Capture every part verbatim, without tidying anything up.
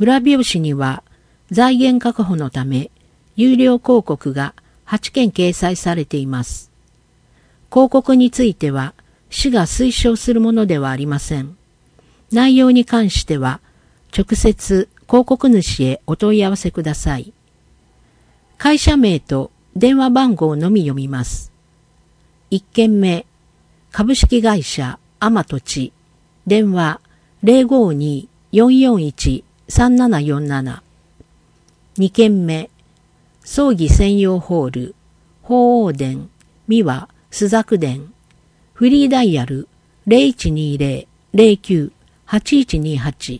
裏表紙には財源確保のため有料広告がはちけん掲載されています。広告については市が推奨するものではありません。内容に関しては直接広告主へお問い合わせください。会社名と電話番号のみ読みます。いっけんめ、株式会社アマ土地、電話 ゼロごに よんよんいち さんななよんなな。にけんめ、葬儀専用ホール、鳳凰殿、三輪、朱雀殿、フリーダイヤル ゼロいちにゼロ ゼロきゅう はちいちにはち。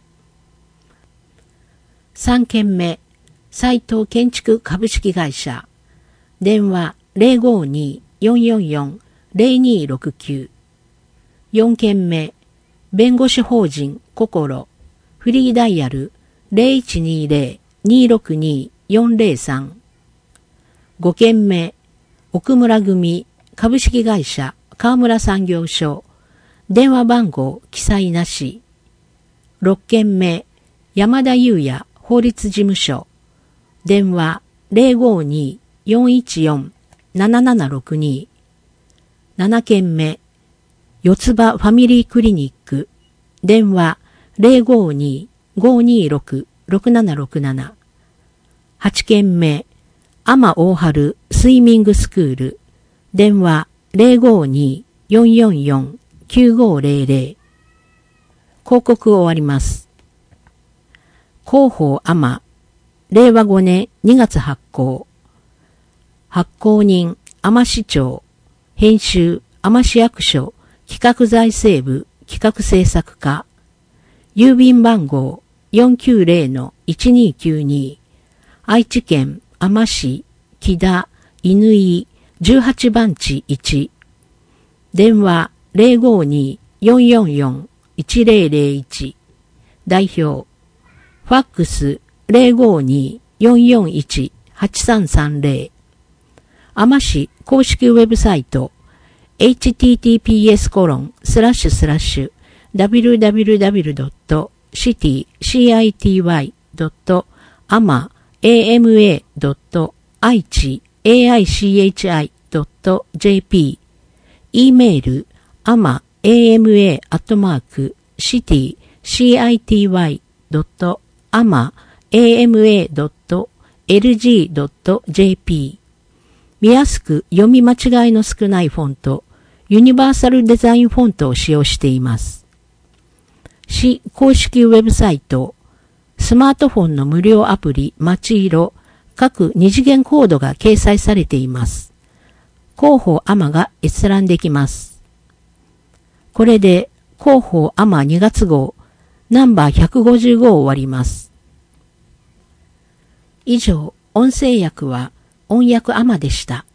さんけんめ、斉藤建築株式会社、電話 ゼロごに よんよんよん ゼロにろくきゅう。よんけんめ、弁護士法人心、フリーダイヤル ゼロいちにゼロ にろくに よんゼロさん。ごけんめ、奥村組株式会社川村産業所、電話番号記載なし。ろっけんめ、山田裕也法律事務所、電話 ゼロごに よんいちよん ななななろくに。ななけんめ、四つ葉ファミリークリニック、電話 ゼロごに ごにろく ろくななろくなな。はちけんめ、天大春スイミングスクール、電話 ゼロごに よんよんよん きゅうごゼロゼロ。広告終わります。広報天、れいわごねんにがつ発行。発行人、天市長。編集、天市役所、企画財政部、企画政策課。郵便番号 よんきゅうゼロのいちにきゅうに。愛知県天市、木田、犬井、じゅうはちばんちいち。電話 ゼロごに よんよんよん いちゼロゼロいち。代表。ファックス ゼロごに よんよんいち はちさんさんゼロ。天市公式ウェブサイト エイチティーティーピーエスコロンスラッシュスラッシュダブリューダブリューダブリュードットシティシーアイティーワイドットアマエーエムエードットアイチエーアイシーエイチアイドットジェーピー。 e メール アマエーエムエー アットマークシティシーアイティーワイドットアマエーエムエードットエルジードットジェーピー。見やすく読み間違いの少ないフォント、ユニバーサルデザインフォントを使用しています。市公式ウェブサイト、スマートフォンの無料アプリまちいろ、各二次元コードが掲載されています。広報アマが閲覧できます。これで広報アマにがつ号ナンバーひゃくごじゅうごを終わります。以上、音声訳は音訳アマでした。